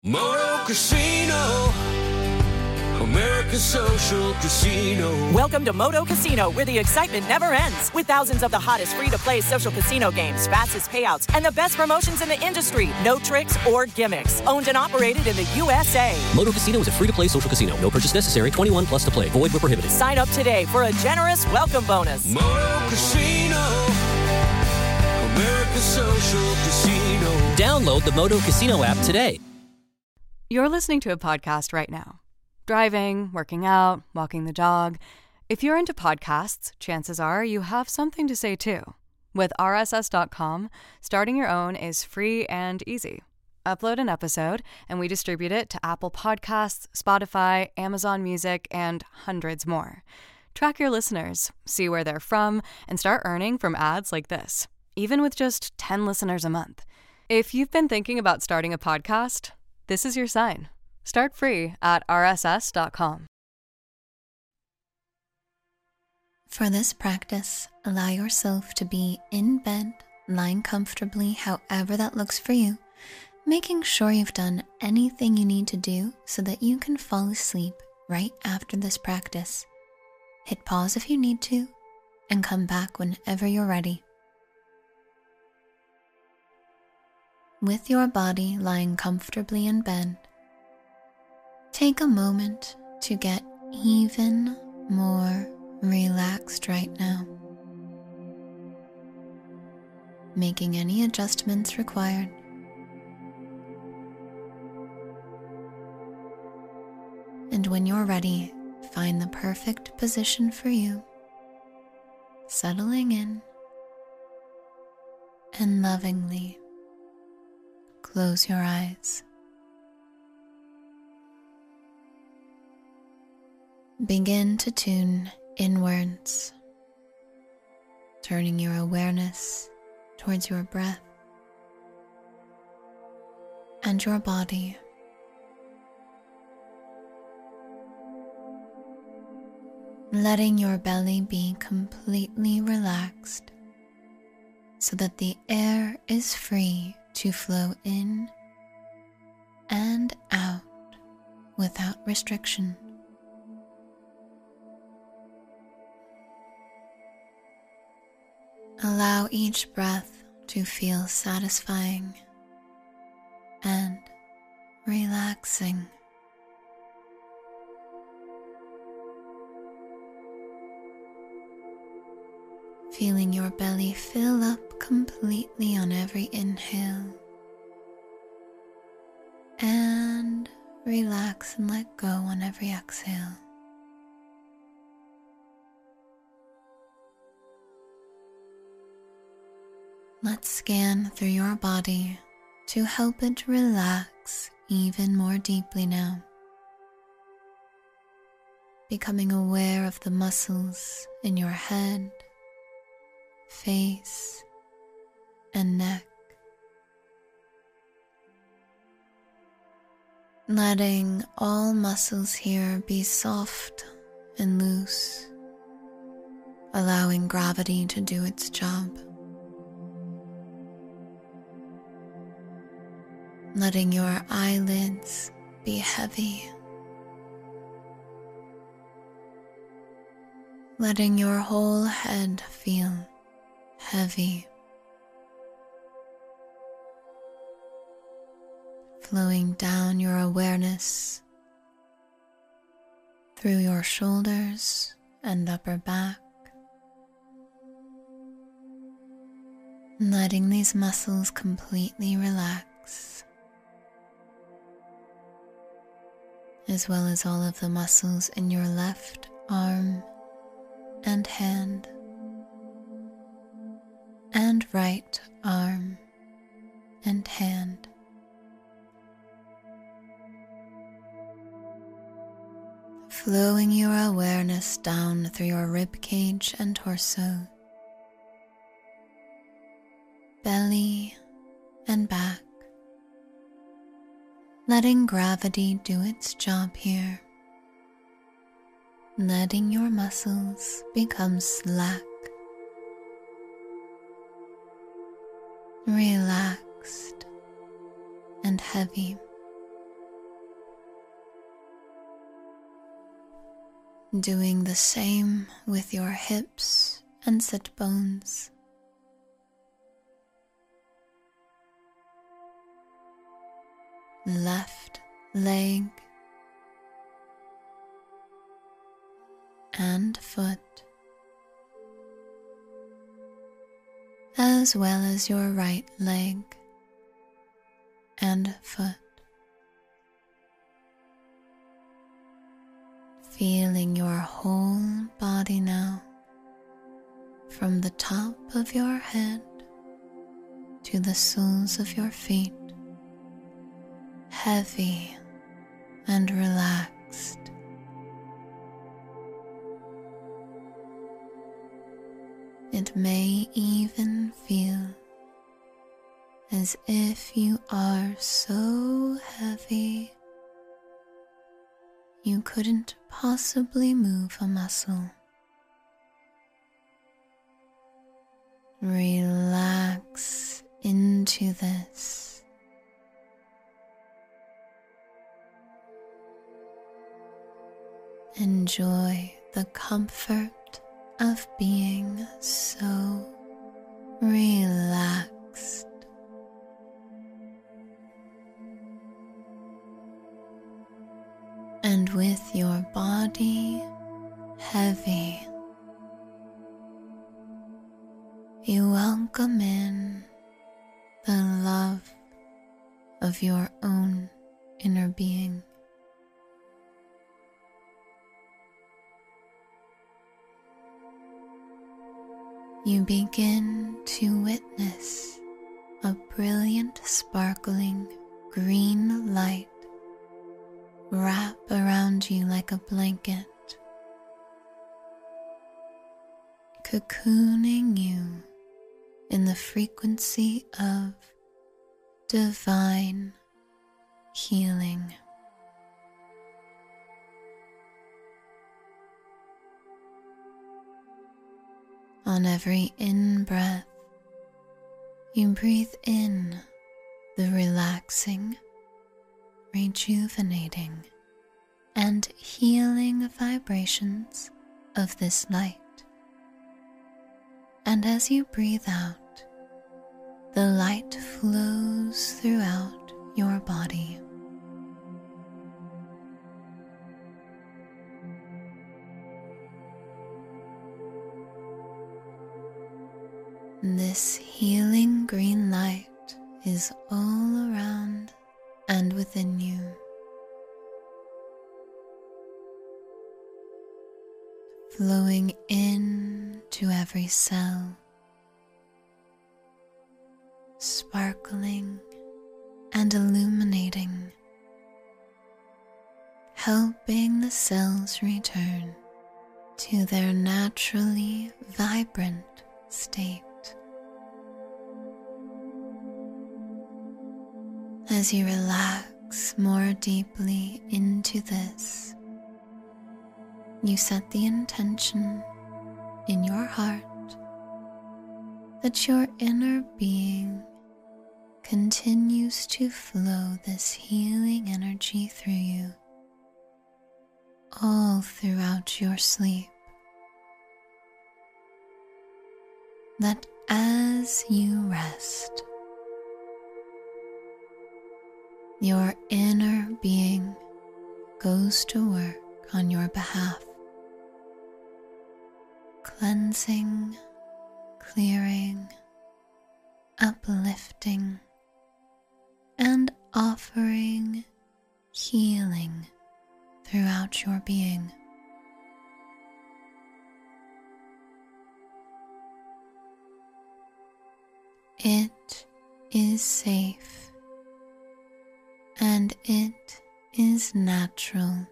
Moto Casino, America's social casino. Welcome to Moto Casino, where the excitement never ends. With thousands of the hottest free-to-play social casino games, fastest payouts, and the best promotions in the industry. No tricks or gimmicks. Owned and operated in the USA. Moto Casino is a free-to-play social casino. No purchase necessary. 21 plus to play. Void where prohibited. Sign up today for a generous welcome bonus. Moto Casino, America's social casino. Download the Moto Casino app today. You're listening to a podcast right now. Driving, working out, walking the dog. If you're into podcasts, chances are you have something to say too. With RSS.com, starting your own is free and easy. Upload an episode, and we distribute it to Apple Podcasts, Spotify, Amazon Music, and hundreds more. Track your listeners, see where they're from, and start earning from ads like this, even with just 10 listeners a month. If you've been thinking about starting a podcast, this is your sign. Start free at rss.com. For this practice, allow yourself to be in bed, lying comfortably however that looks for you, making sure you've done anything you need to do so that you can fall asleep right after this practice. Hit pause if you need to, and come back whenever you're ready. With your body lying comfortably in bed, take a moment to get even more relaxed right now, making any adjustments required. And when you're ready, find the perfect position for you, settling in, and lovingly close your eyes. Begin to tune inwards, turning your awareness towards your breath and your body. Letting your belly be completely relaxed so that the air is free to flow in and out without restriction. Allow each breath to feel satisfying and relaxing. Feeling your belly fill up completely on every inhale, and relax and let go on every exhale. Let's scan through your body to help it relax even more deeply now, becoming aware of the muscles in your head, face, and neck. Letting all muscles here be soft and loose, allowing gravity to do its job. Letting your eyelids be heavy. Letting your whole head feel heavy. Flowing down your awareness through your shoulders and upper back. Letting these muscles completely relax, as well as all of the muscles in your left arm and hand, and right arm and hand. Flowing your awareness down through your ribcage and torso, belly and back, letting gravity do its job here, letting your muscles become slack, relaxed, and heavy. Doing the same with your hips and sit bones. Left leg and foot, as well as your right leg and foot. Feeling your whole body now, from the top of your head to the soles of your feet, heavy and relaxed. It may even feel as if you are so heavy you couldn't possibly move a muscle. Relax into this. Enjoy the comfort of being so relaxed. And with your body heavy, you welcome in the love of your own inner being. You begin to witness a brilliant, sparkling green light wrap around you like a blanket, cocooning you in the frequency of divine healing. On every in-breath, you breathe in the relaxing, rejuvenating, and healing vibrations of this light. And as you breathe out, the light flows throughout your body. This healing green light is all around and within you. Flowing into every cell, sparkling and illuminating, helping the cells return to their naturally vibrant state. As you relax more deeply into this, you set the intention in your heart that your inner being continues to flow this healing energy through you all throughout your sleep. That as you rest, your inner being goes to work on your behalf, cleansing, clearing, uplifting, and offering healing throughout your being. It is safe, and it is natural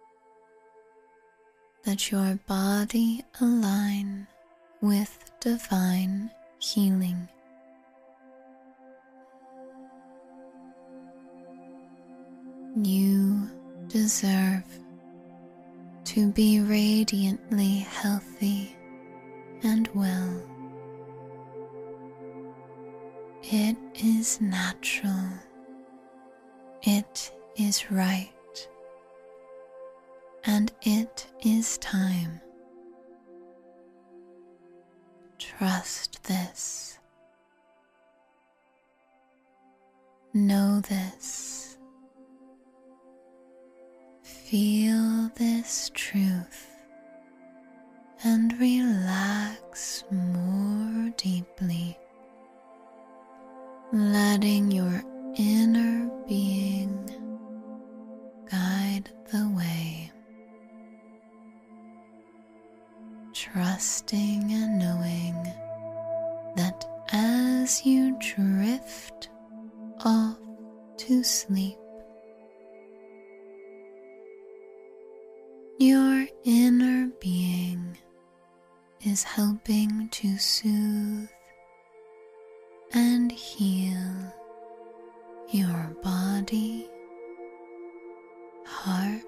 that your body align with divine healing. You deserve to be radiantly healthy and well. It is natural. It is right. and it is time. Trust this. Know this. Feel this truth and relax more deeply, letting your inner being guide the way, trusting and knowing that as you drift off to sleep, your inner being is helping to soothe and heal your body, heart,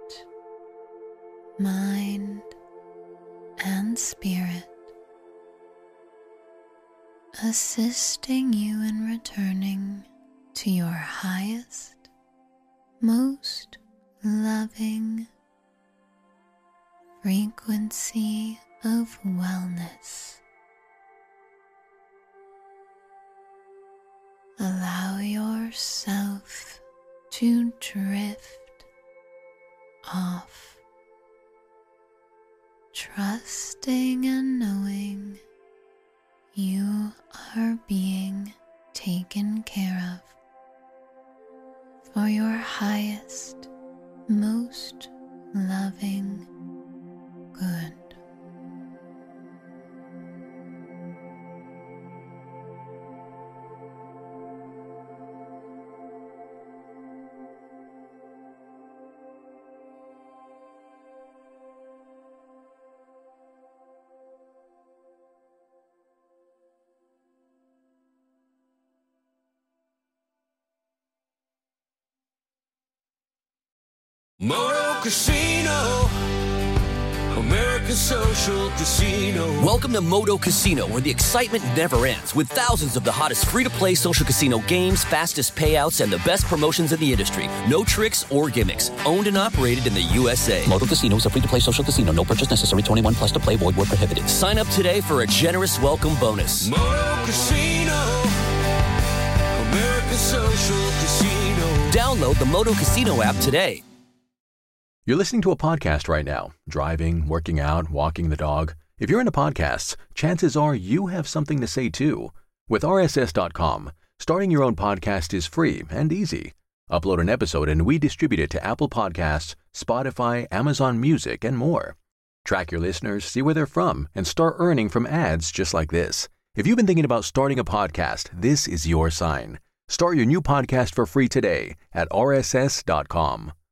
mind, and spirit, assisting you in returning to your highest, most loving frequency of wellness. Allow yourself to drift off, trusting and knowing you are being taken care of for your highest, most loving good. Moto Casino, American Social Casino. Welcome to Moto Casino, where the excitement never ends, with thousands of the hottest free-to-play social casino games, fastest payouts, and the best promotions in the industry. No tricks or gimmicks. Owned and operated in the USA. Moto Casino is a free-to-play social casino. No purchase necessary. 21 plus to play. Void where prohibited. Sign up today for a generous welcome bonus. Moto Casino, American Social Casino. Download the Moto Casino app today. You're listening to a podcast right now, driving, working out, walking the dog. If you're into podcasts, chances are you have something to say too. With RSS.com, starting your own podcast is free and easy. Upload an episode and we distribute it to Apple Podcasts, Spotify, Amazon Music, and more. Track your listeners, see where they're from, and start earning from ads just like this. If you've been thinking about starting a podcast, this is your sign. Start your new podcast for free today at RSS.com.